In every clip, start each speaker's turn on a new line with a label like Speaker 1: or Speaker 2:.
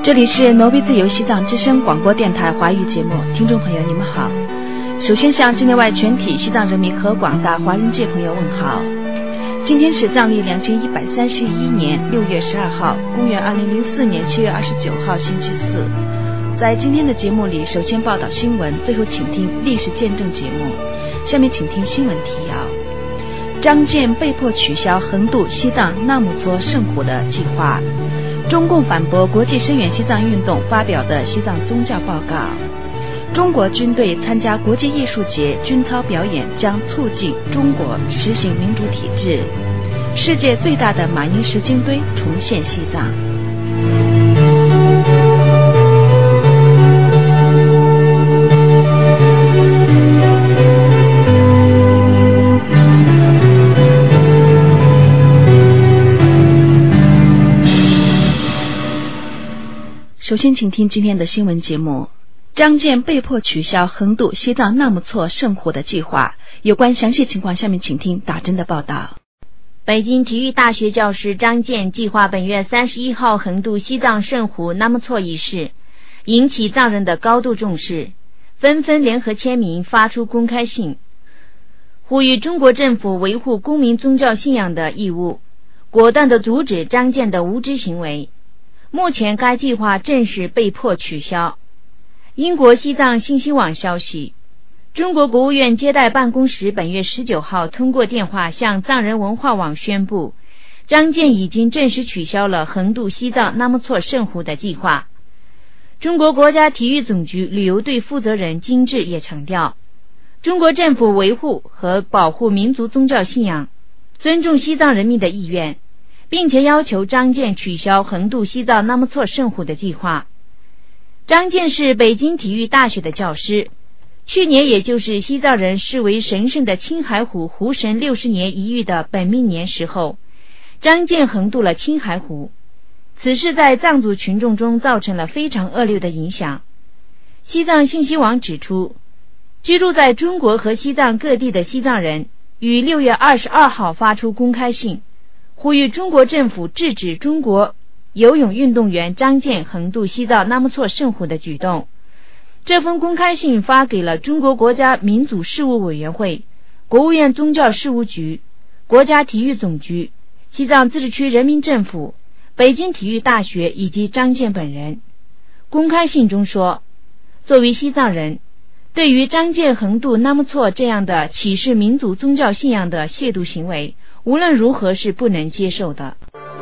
Speaker 1: 这里是挪威自由西藏之声广播电台华语节目，听众朋友你们好。首先向境内外全体西藏人民和广大华人界朋友问好。今天是藏历2131年6月12号，公元2004年7月29号星期四。在今天的节目里，首先报道新闻，最后请听历史见证节目。下面请听新闻提要：张健被迫取消横渡西藏纳木错圣湖的计划；中共反驳国际声援西藏运动发表的西藏宗教报告；中国军队参加国际艺术节军操表演将促进中国实行民主体制；世界最大的马英石鲸堆重现西藏。首先请听今天的新闻节目。张健被迫取消横渡西藏纳木错圣湖的计划，有关详细情况下面请听打针的报道。
Speaker 2: 北京体育大学教师张健计划本月31号横渡西藏圣湖纳木错一事，引起藏人的高度重视，纷纷联合签名发出公开信，呼吁中国政府维护公民宗教信仰的义务，果断地阻止张健的无知行为。目前该计划正式被迫取消。英国西藏信息网消息，中国国务院接待办公室本月19号通过电话向藏人文化网宣布，张健已经正式取消了横渡西藏纳木错圣湖的计划。中国国家体育总局旅游队负责人金志也强调，中国政府维护和保护民族宗教信仰，尊重西藏人民的意愿，并且要求张健取消横渡西藏纳木错圣湖的计划。张健是北京体育大学的教师，去年也就是西藏人视为神圣的青海湖湖神60年一遇的本命年时候，张健横渡了青海湖，此事在藏族群众中造成了非常恶劣的影响。西藏信息网指出，居住在中国和西藏各地的西藏人于6月22号发出公开信，呼吁中国政府制止中国游泳运动员张健横渡西藏纳木错圣湖的举动。这封公开信发给了中国国家民族事务委员会、国务院宗教事务局、国家体育总局、西藏自治区人民政府、北京体育大学以及张健本人。公开信中说，作为西藏人，对于张健横渡纳木错这样的歧视民族宗教信仰的亵渎行为，无论如何是不能接受的。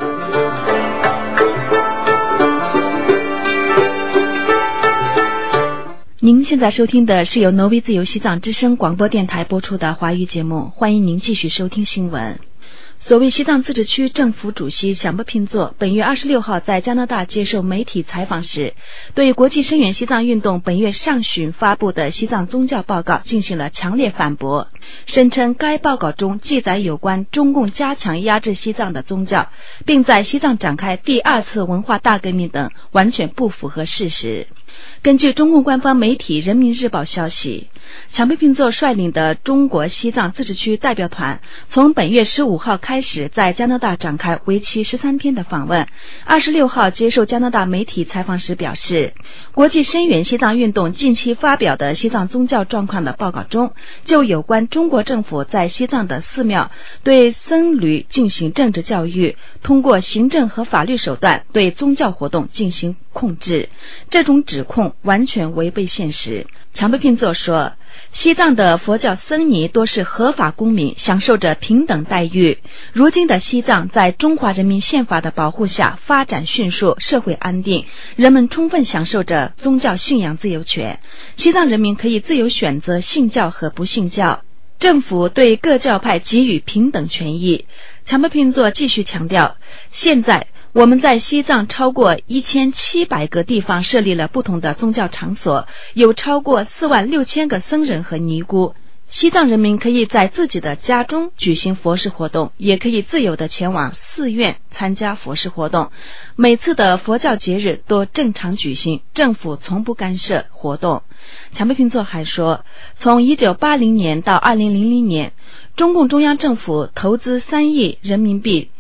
Speaker 1: 您现在收听的是由挪威自由西藏之声广播电台播出的华语节目，欢迎您继续收听新闻。所谓西藏自治区政府主席响波平佐本月26号在加拿大接受媒体采访时，对国际声援西藏运动本月上旬发布的西藏宗教报告进行了强烈反驳，声称该报告中记载有关中共加强压制西藏的宗教，并在西藏展开第2次文化大革命等完全不符合事实。根据中共官方媒体人民日报消息，响波平佐率领的中国西藏自治区代表团从本月15号开始在加拿大展开为期13天的访问。26号接受加拿大媒体采访时表示，国际声援西藏运动近期发表的西藏宗教状况的报告中，就有关中国政府在西藏的寺庙对僧侣进行政治教育，通过行政和法律手段对宗教活动进行控制，这种指控完全违背现实。响波平佐说，西藏的佛教僧尼多是合法公民，享受着平等待遇。如今的西藏在中华人民宪法的保护下发展迅速，社会安定，人们充分享受着宗教信仰自由权。西藏人民可以自由选择信教和不信教，政府对各教派给予平等权益。响波平佐继续强调，现在我们在西藏超过1700个地方设立了不同的宗教场所，有超过46000个僧人和尼姑。西藏人民可以在自己的家中举行佛事活动，也可以自由地前往寺院参加佛事活动。每次的佛教节日都正常举行，政府从不干涉活动。响波平佐还说，从1980年到2000年，中共中央政府投资3亿人民币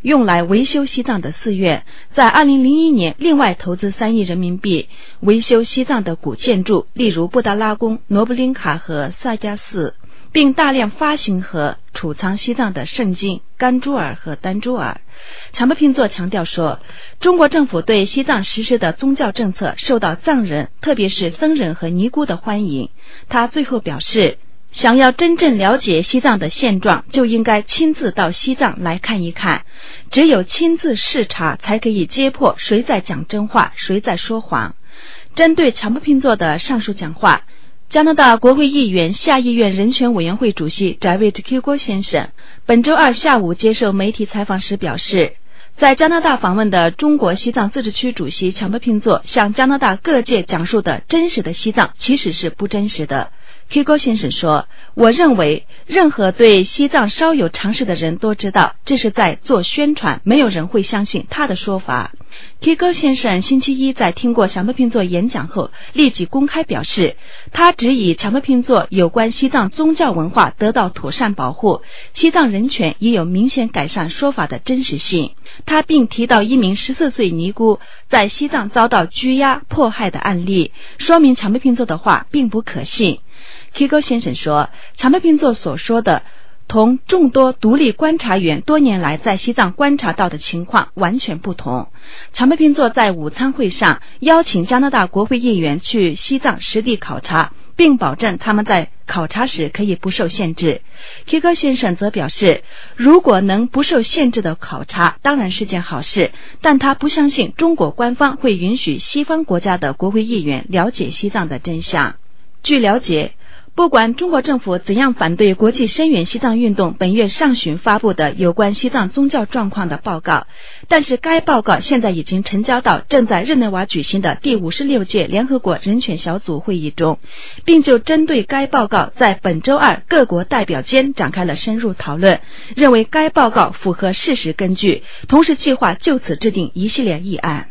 Speaker 1: 用来维修西藏的寺院，在2001年另外投资3亿人民币维修西藏的古建筑，例如布达拉宫、罗布林卡和萨迦寺，并大量发行和储藏西藏的圣经、甘珠尔和丹珠尔。长波平佐强调说，中国政府对西藏实施的宗教政策受到藏人，特别是僧人和尼姑的欢迎。他最后表示，想要真正了解西藏的现状，就应该亲自到西藏来看一看，只有亲自视察，才可以揭破谁在讲真话，谁在说谎。针对长波平佐的上述讲话，加拿大国会议员下议院人权委员会主席翟维基戈先生本周二下午接受媒体采访时表示，在加拿大访问的中国西藏自治区主席长波平佐向加拿大各界讲述的真实的西藏其实是不真实的。Kigo 先生说，我认为任何对西藏稍有常识的人都知道这是在做宣传，没有人会相信他的说法。Kigo 先生星期一在听过长波平佐演讲后立即公开表示，他质疑长波平佐有关西藏宗教文化得到妥善保护，西藏人权也有明显改善说法的真实性。他并提到一名14岁尼姑在西藏遭到拘押迫害的案例，说明长波平佐的话并不可信。Kigo 先生说，长波平佐所说的同众多独立观察员多年来在西藏观察到的情况完全不同。长波平佐在午餐会上邀请加拿大国会议员去西藏实地考察，并保证他们在考察时可以不受限制。Kigo 先生则表示，如果能不受限制的考察当然是件好事，但他不相信中国官方会允许西方国家的国会议员了解西藏的真相。据了解，不管中国政府怎样反对国际声援西藏运动本月上旬发布的有关西藏宗教状况的报告，但是该报告现在已经呈交到正在日内瓦举行的第56届联合国人权小组会议中，并就针对该报告在本周二各国代表间展开了深入讨论，认为该报告符合事实根据，同时计划就此制定一系列议案。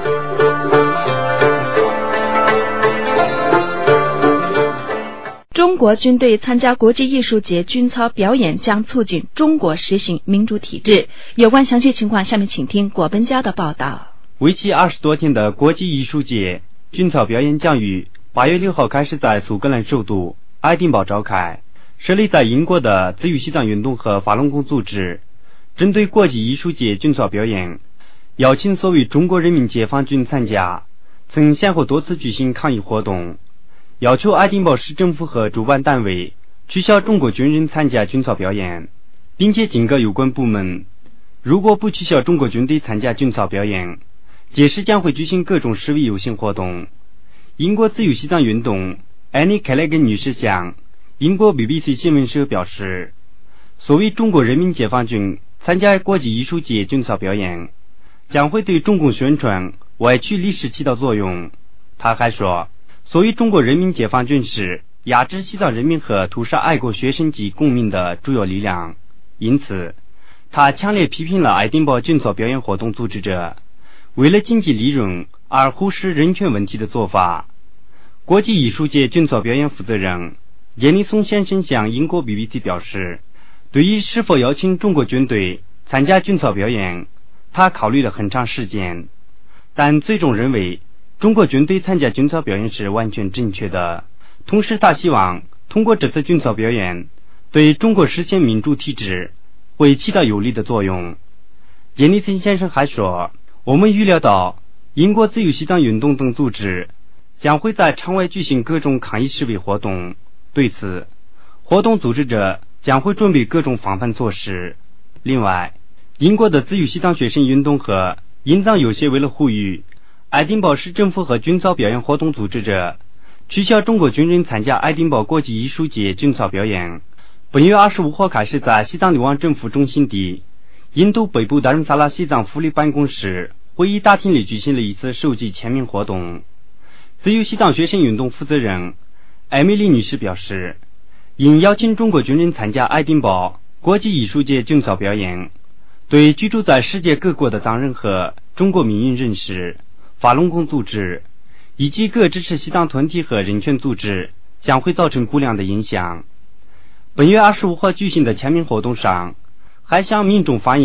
Speaker 1: 中国军队参加国际艺术节军操表演将促进中国实行民主体制。有关详细情况，下面请听果本家的报道。
Speaker 3: 为期20多天的国际艺术节军操表演将于8月6号开始在苏格兰首都爱丁堡召开。设立在英国的自由西藏运动和法轮功组织针对国际艺术节军操表演，邀请所谓中国人民解放军参加，曾先后多次举行抗议活动，要求爱丁堡市政府和主办单位取消中国军人参加军操表演，并且警告有关部门，如果不取消中国军队参加军操表演，届时将会举行各种示威游行活动。英国自由西藏运动安妮·凯莱根女士向英国 BBC 新闻社表示，所谓中国人民解放军参加国际艺术节军操表演将会对中共宣传歪曲历史起到作用。他还说，所谓中国人民解放军是压制西藏人民和屠杀爱国学生及公民的主要力量，因此他强烈批评了爱丁堡军操表演活动组织者为了经济利润而忽视人权问题的做法。国际艺术节军操表演负责人严立松先生向英国 BBC 表示，对于是否邀请中国军队参加军操表演，他考虑了很长时间，但最终认为中国军队参加军操表演是完全正确的。同时他希望通过这次军操表演对中国实现民主体制会起到有利的作用。严立森先生还说，我们预料到英国自由西藏运动等组织将会在场外举行各种抗议示威活动，对此活动组织者将会准备各种防范措施。另外，英国的自由西藏学生运动和英藏有协为了呼吁爱丁堡市政府和军操表演活动组织者取消中国军人参加爱丁堡国际艺术节军操表演，本月25号开始在西藏流亡政府中心地印度北部达仁萨拉西藏福利办公室会议大厅里举行了一次收集签名活动。自由西藏学生运动负责人艾米丽女士表示，应邀请中国军人参加爱丁堡国际艺术节军操表演，对居住在世界各国的藏人和中国民运人士、法轮功组织以及各支持西藏团体和人权组织将会造成不良的影响。本月25号举行的签名活动上，还向民众反映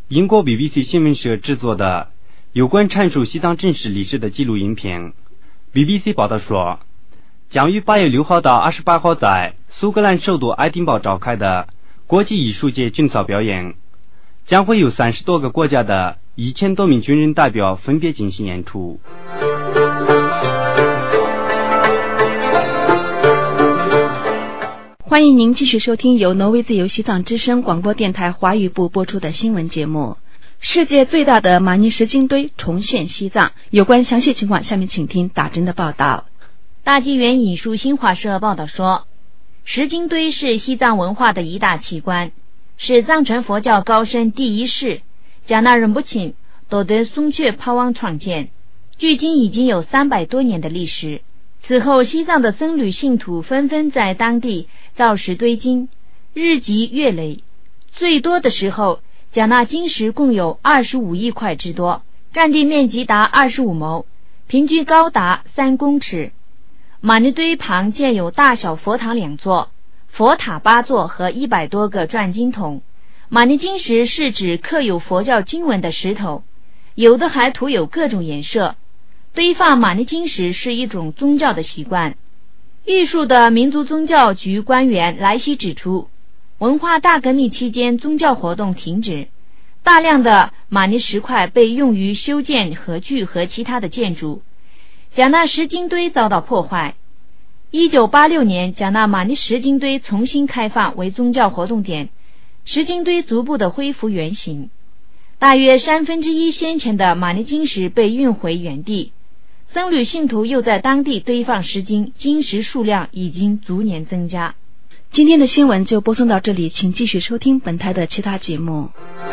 Speaker 3: 英国 BBC 新闻社制作的有关阐述西藏真实历史的纪录影片。BBC 报道说，将于8月6号到28号在苏格兰首都爱丁堡召开的国际艺术节军操表演，将会有30多个国家的1000多名军人代表分别进行演出。
Speaker 1: 欢迎您继续收听由挪威自由西藏之声广播电台华语部播出的新闻节目。世界最大的玛尼石经堆重现西藏，有关详细情况，下面请听打针的报道。
Speaker 2: 大纪元引述新华社报道说，石经堆是西藏文化的一大奇观，是藏传佛教高僧第一世迦纳仁波切多德松却帕旺创建，距今已经有300多年的历史。此后西藏的僧侣信徒纷纷在当地造石堆金，日积月累，最多的时候迦纳金石共有25亿块之多，占地面积达25亩，平均高达3公尺。玛尼堆旁建有大小佛堂2座，佛塔8座和100多个转经筒。玛尼金石是指刻有佛教经文的石头，有的还涂有各种颜色。堆放玛尼金石是一种宗教的习惯。玉树的民族宗教局官员莱西指出，文化大革命期间宗教活动停止，大量的玛尼石块被用于修建河具和其他的建筑。迦纳石经堆遭到破坏。1986年，迦纳玛尼石经堆重新开放为宗教活动点，石经堆逐步的恢复原形。大约1/3先前的玛尼金石被运回原地，僧侣信徒又在当地堆放石经，金石数量已经逐年增加。
Speaker 1: 今天的新闻就播送到这里，请继续收听本台的其他节目。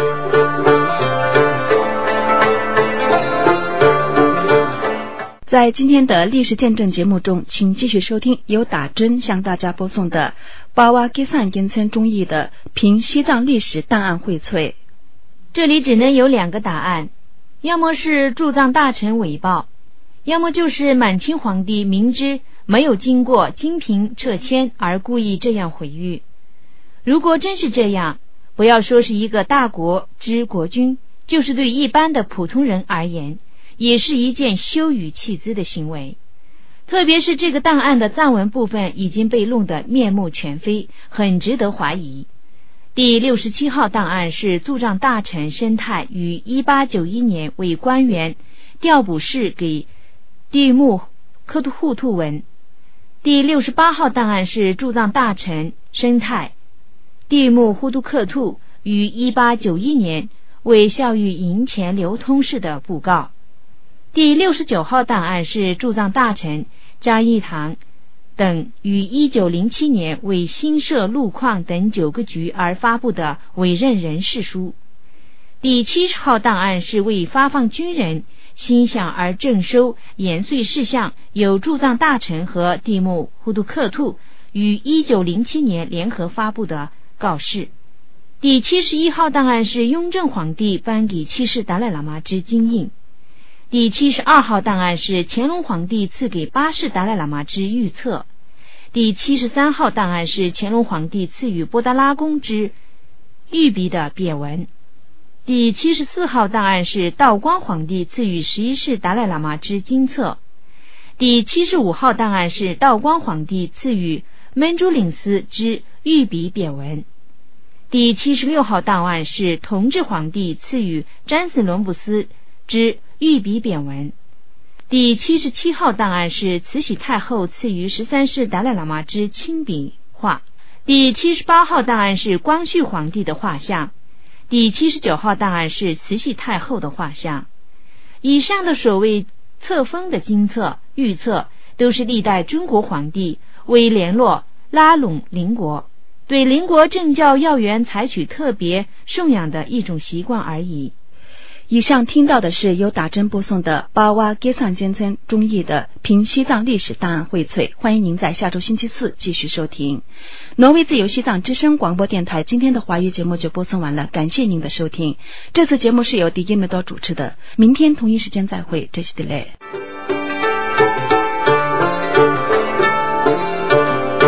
Speaker 1: 在今天的历史见证节目中，请继续收听由打针向大家播送的巴瓦吉散根村中译的凭西藏历史档案荟萃。
Speaker 2: 这里只能有2个答案，要么是驻藏大臣伪报，要么就是满清皇帝明知没有经过金瓶撤迁而故意这样毁誉。如果真是这样，不要说是一个大国之国君，就是对一般的普通人而言，也是一件羞于弃资的行为。特别是这个档案的藏文部分已经被弄得面目全非，很值得怀疑。第67号档案是驻藏大臣申泰于1891年为官员调补事给地木克图护图文。第68号档案是驻藏大臣申泰地木呼图克图于1891年为校育银钱流通事的布告。第69号档案是驻藏大臣扎义堂等于1907年为新设路矿等9个局而发布的委任人事书。第70号档案是为发放军人心想而征收延绥事项，由驻藏大臣和地木呼图克图于1907年联合发布的告示。第71号档案是雍正皇帝颁给七世达赖喇嘛之金印。第72号档案是乾隆皇帝赐给8世达赖喇嘛之御册。第73号档案是乾隆皇帝赐予波达拉宫之御笔的匾文。第74号档案是道光皇帝赐予11世达赖喇嘛之金册。第75号档案是道光皇帝赐予闷珠领司之御笔匾文。第76号档案是同治皇帝赐予詹斯伦布斯之御笔匾文。第77号档案是慈禧太后赐予13世达赖喇嘛之亲笔画。第78号档案是光绪皇帝的画像。第79号档案是慈禧太后的画像。以上的所谓册封的金册、御册，都是历代中国皇帝为联络拉拢邻国，对邻国政教要员采取特别颂扬的一种习惯而已。
Speaker 1: 以上听到的是由打针播送的巴瓦吉散根村中译的凭西藏历史档案荟萃，欢迎您在下周星期四继续收听。挪威自由西藏之声广播电台今天的华语节目就播送完了，感谢您的收听。这次节目是由迪金梅多主持的，明天同一时间再会，这是 delay。